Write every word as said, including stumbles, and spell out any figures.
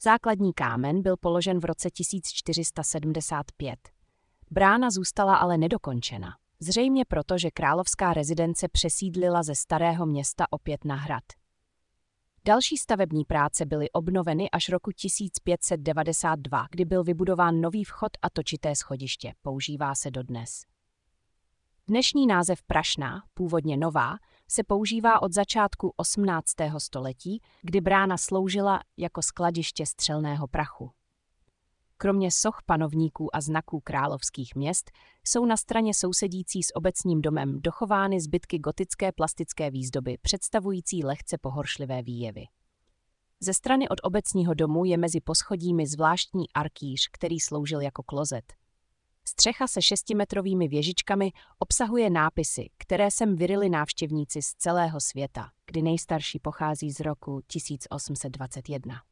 Základní kámen byl položen v roce tisíc čtyři sta sedmdesát pět. Brána zůstala ale nedokončena, zřejmě proto, že královská rezidence přesídlila ze Starého Města opět na hrad. Další stavební práce byly obnoveny až roku tisíc pět set devadesát dva, kdy byl vybudován nový vchod a točité schodiště, používá se dodnes. Dnešní název Prašná, původně Nová, se používá od začátku osmnáctého století, kdy brána sloužila jako skladiště střelného prachu. Kromě soch panovníků a znaků královských měst jsou na straně sousedící s obecním domem dochovány zbytky gotické plastické výzdoby představující lehce pohoršlivé výjevy. Ze strany od obecního domu je mezi poschodími zvláštní arkýř, který sloužil jako klozet. Střecha se šestimetrovými věžičkami obsahuje nápisy, které sem vyryli návštěvníci z celého světa, kdy nejstarší pochází z roku tisíc osm set dvacet jedna.